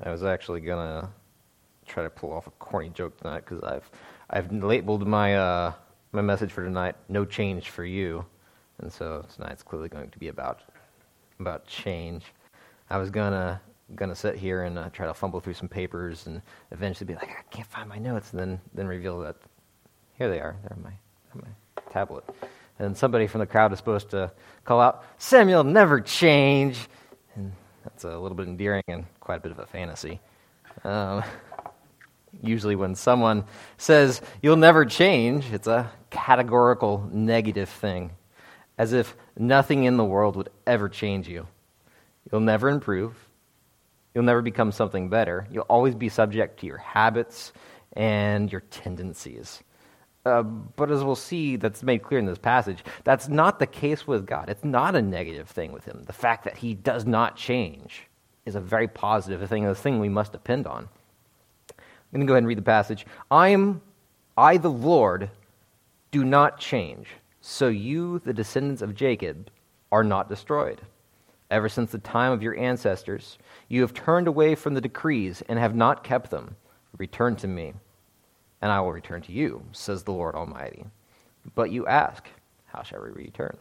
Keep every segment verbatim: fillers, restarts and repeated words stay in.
I was actually gonna try to pull off a corny joke tonight because I've I've labeled my uh, my message for tonight "No change for you," and so tonight's clearly going to be about about change. I was gonna gonna sit here and uh, try to fumble through some papers and eventually be like, I can't find my notes, and then then reveal that here they are. They're on my on my tablet. And somebody from the crowd is supposed to call out, "Samuel, never change." And that's a little bit endearing and quite a bit of a fantasy. Um, usually when someone says, "You'll never change," it's a categorical negative thing, as if nothing in the world would ever change you. You'll never improve. You'll never become something better. You'll always be subject to your habits and your tendencies. Uh, but as we'll see, that's made clear in this passage, that's not the case with God. It's not a negative thing with him. The fact that he does not change is a very positive thing, a thing we must depend on. I'm going to go ahead and read the passage. I am, I the Lord, do not change, so you, the descendants of Jacob, are not destroyed. Ever since the time of your ancestors, you have turned away from the decrees and have not kept them. Return to me, and I will return to you, says the Lord Almighty. But you ask, how shall we return?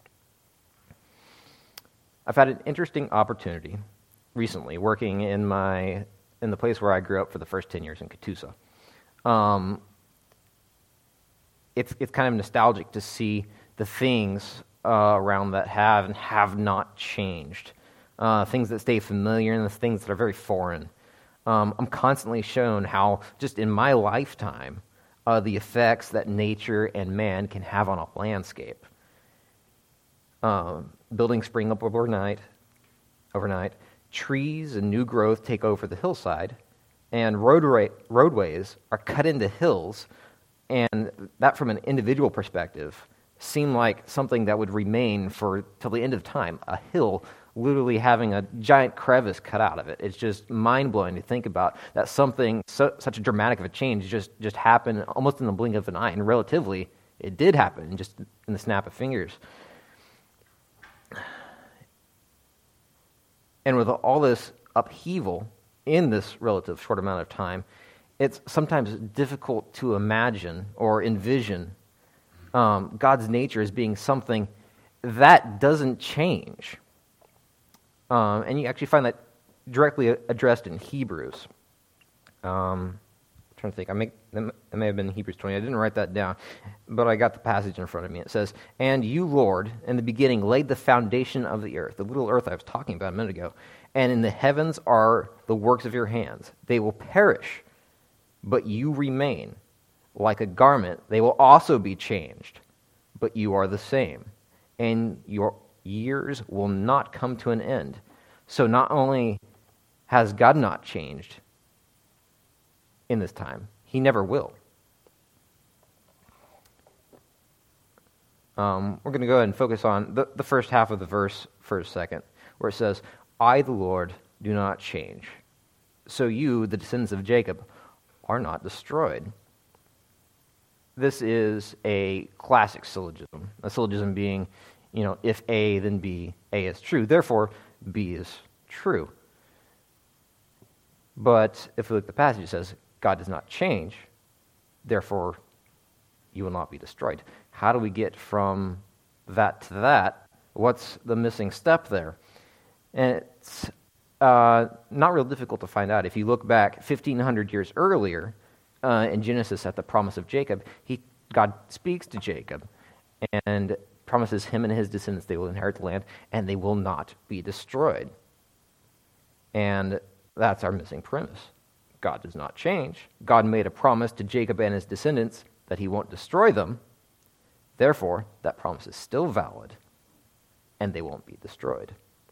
I've had an interesting opportunity recently working in my in the place where I grew up for the first ten years in Catoosa. Um, it's it's kind of nostalgic to see the things uh, around that have and have not changed, uh, things that stay familiar and the things that are very foreign. Um, I'm constantly shown how, just in my lifetime, uh, the effects that nature and man can have on a landscape. Um, buildings spring up overnight, overnight. Trees and new growth take over the hillside, and roadway, roadways are cut into hills, and that, from an individual perspective, seem like something that would remain for till the end of time. A hill literally having a giant crevice cut out of it. It's just mind-blowing to think about that something so, such a dramatic of a change just, just happened almost in the blink of an eye, and relatively, it did happen just in the snap of fingers. And with all this upheaval in this relative short amount of time, it's sometimes difficult to imagine or envision um, God's nature as being something that doesn't change. Um, and you actually find that directly addressed in Hebrews. Um, I'm trying to think. I may, it may have been Hebrews twenty. I didn't write that down, but I got the passage in front of me. It says, "And you, Lord, in the beginning laid the foundation of the earth," the little earth I was talking about a minute ago, "and in the heavens are the works of your hands. They will perish, but you remain. Like a garment, they will also be changed, but you are the same. And your years will not come to an end." So not only has God not changed in this time, he never will. Um, we're going to go ahead and focus on the, the first half of the verse for a second, where it says, "I, the Lord, do not change. So you, the descendants of Jacob, are not destroyed." This is a classic syllogism, a syllogism being, you know, if A, then B, A is true. Therefore, B is true. But if we look at the passage, it says, God does not change, therefore you will not be destroyed. How do we get from that to that? What's the missing step there? And it's uh, not real difficult to find out. If you look back fifteen hundred years earlier, uh, in Genesis at the promise of Jacob, he God speaks to Jacob and promises him and his descendants they will inherit the land and they will not be destroyed. And that's our missing premise. God does not change. God made a promise to Jacob and his descendants that he won't destroy them. Therefore, that promise is still valid and they won't be destroyed.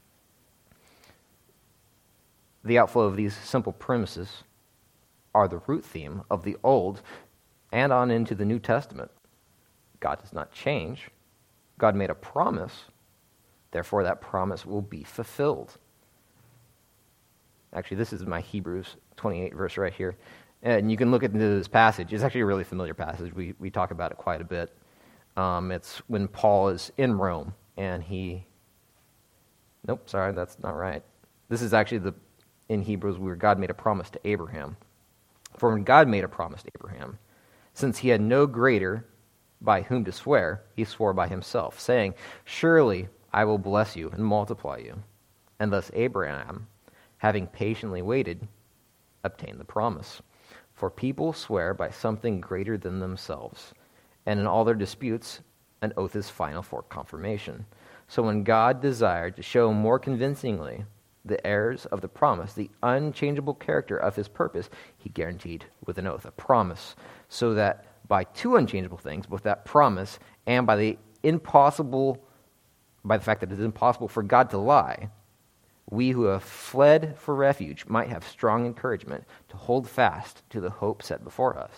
The outflow of these simple premises are the root theme of the Old and on into the New Testament. God does not change. God made a promise. Therefore, that promise will be fulfilled. Actually, this is my Hebrews twenty-eight verse right here. And you can look into this passage. It's actually a really familiar passage. We we talk about it quite a bit. Um, it's when Paul is in Rome, and he... Nope, sorry, that's not right. This is actually the in Hebrews where God made a promise to Abraham. For when God made a promise to Abraham, since he had no greater by whom to swear, he swore by himself, saying, surely I will bless you and multiply you. And thus Abraham, having patiently waited, obtained the promise. For people swear by something greater than themselves, and in all their disputes, an oath is final for confirmation. So when God desired to show more convincingly the heirs of the promise, the unchangeable character of his purpose, he guaranteed with an oath, a promise, so that by two unchangeable things, both that promise and by the impossible, by the fact that it is impossible for God to lie, we who have fled for refuge might have strong encouragement to hold fast to the hope set before us.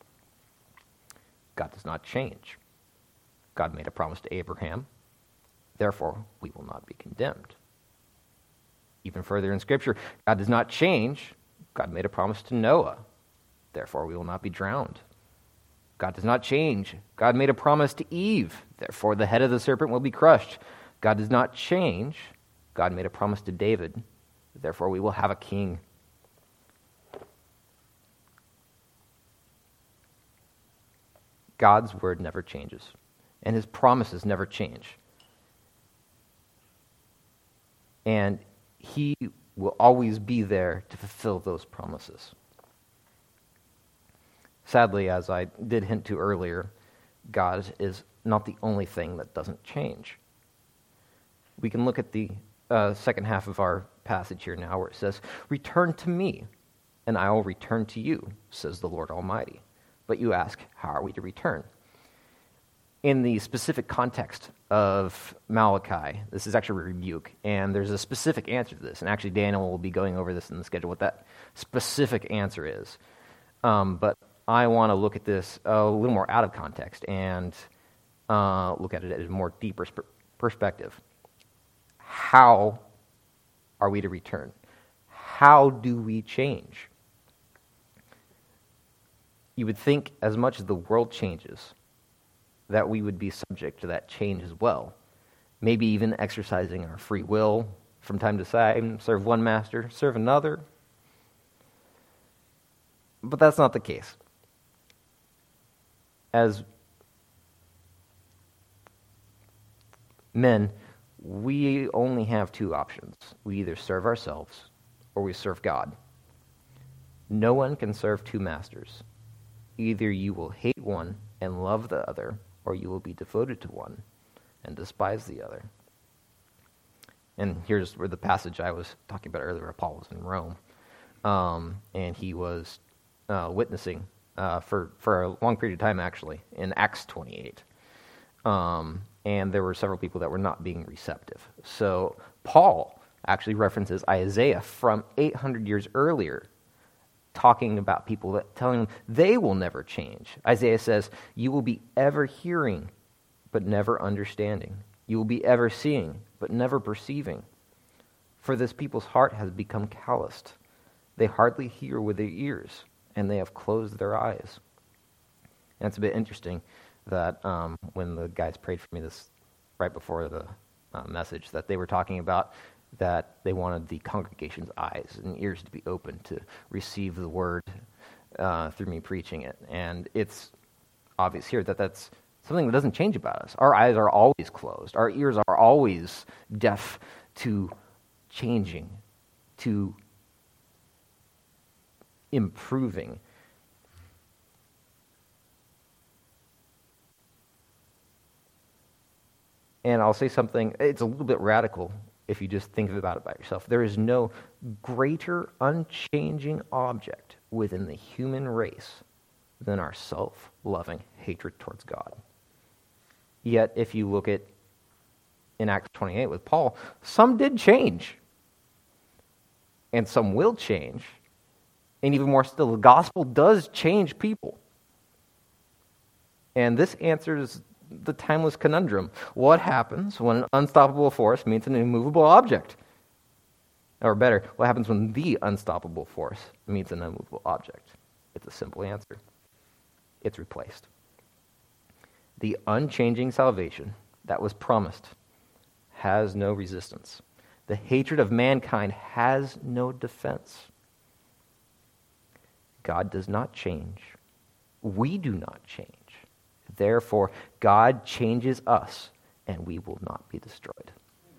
God does not change. God made a promise to Abraham. Therefore, we will not be condemned. Even further in Scripture, God does not change. God made a promise to Noah. Therefore, we will not be drowned. God does not change. God made a promise to Eve. Therefore, the head of the serpent will be crushed. God does not change. God made a promise to David. Therefore, we will have a king. God's word never changes, and his promises never change. And he will always be there to fulfill those promises. Sadly, as I did hint to earlier, God is not the only thing that doesn't change. We can look at the uh, second half of our passage here now where it says, return to me, and I will return to you, says the Lord Almighty. But you ask, how are we to return? In the specific context of Malachi, this is actually a rebuke, and there's a specific answer to this, and actually Daniel will be going over this in the schedule, what that specific answer is. Um, but I want to look at this a little more out of context and uh, look at it at a more deeper sp- perspective. How are we to return? How do we change? You would think as much as the world changes, that we would be subject to that change as well. Maybe even exercising our free will from time to time, serve one master, serve another. But that's not the case. As men, we only have two options. We either serve ourselves or we serve God. No one can serve two masters. Either you will hate one and love the other, or you will be devoted to one and despise the other. And here's where the passage I was talking about earlier, Paul was in Rome, um, and he was uh, witnessing uh, for, for a long period of time, actually, in Acts twenty-eight. Um, and there were several people that were not being receptive. So Paul actually references Isaiah from eight hundred years earlier, talking about people that telling them they will never change. Isaiah says, you will be ever hearing, but never understanding. You will be ever seeing, but never perceiving. For this people's heart has become calloused. They hardly hear with their ears, and they have closed their eyes. And it's a bit interesting that um, when the guys prayed for me this right before the uh, message, that they were talking about that they wanted the congregation's eyes and ears to be open to receive the word uh, through me preaching it. And it's obvious here that that's something that doesn't change about us. Our eyes are always closed. Our ears are always deaf to changing, to improving. And I'll say something, it's a little bit radical if you just think about it by yourself. There is no greater unchanging object within the human race than our self-loving hatred towards God. Yet, if you look at in Acts twenty-eight with Paul, some did change. And some will change. And even more still, the gospel does change people. And this answers the timeless conundrum. What happens when an unstoppable force meets an immovable object? Or better, what happens when the unstoppable force meets an immovable object? It's a simple answer. It's replaced. The unchanging salvation that was promised has no resistance. The hatred of mankind has no defense. God does not change. We do not change. Therefore, God changes us, and we will not be destroyed.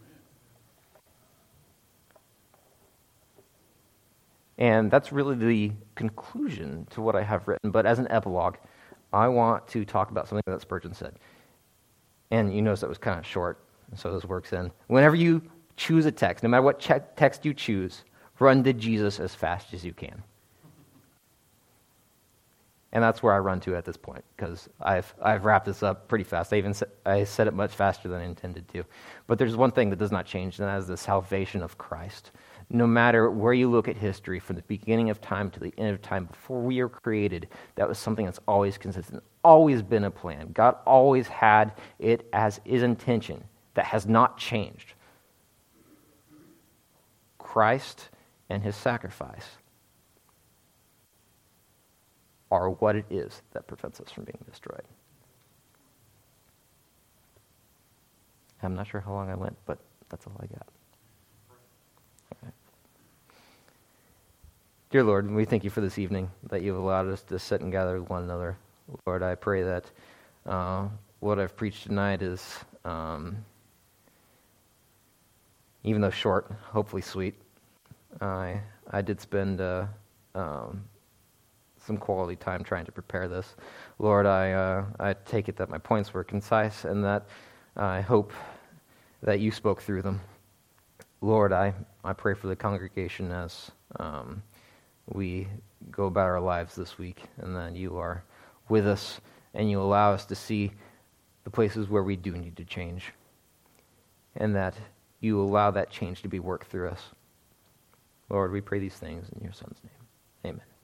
And that's really the conclusion to what I have written. But as an epilogue, I want to talk about something that Spurgeon said. And you notice that was kind of short, so this works in. Whenever you choose a text, no matter what che- text you choose, run to Jesus as fast as you can. And that's where I run to at this point, because I've I've wrapped this up pretty fast. I even sa- I said it much faster than I intended to. But there's one thing that does not change, and that is the salvation of Christ. No matter where you look at history, from the beginning of time to the end of time, before we were created, that was something that's always consistent, always been a plan. God always had it as his intention. That has not changed. Christ and his sacrifice are what it is that prevents us from being destroyed. I'm not sure how long I went, but that's all I got. Okay. Dear Lord, we thank you for this evening, that you've allowed us to sit and gather with one another. Lord, I pray that uh, what I've preached tonight is, um, even though short, hopefully sweet. I I did spend uh, um, some quality time trying to prepare this. Lord, I uh, I take it that my points were concise, and that I hope that you spoke through them. Lord, I, I pray for the congregation as um, we go about our lives this week, and that you are with us, and you allow us to see the places where we do need to change, and that you allow that change to be worked through us. Lord, we pray these things in your Son's name. Amen.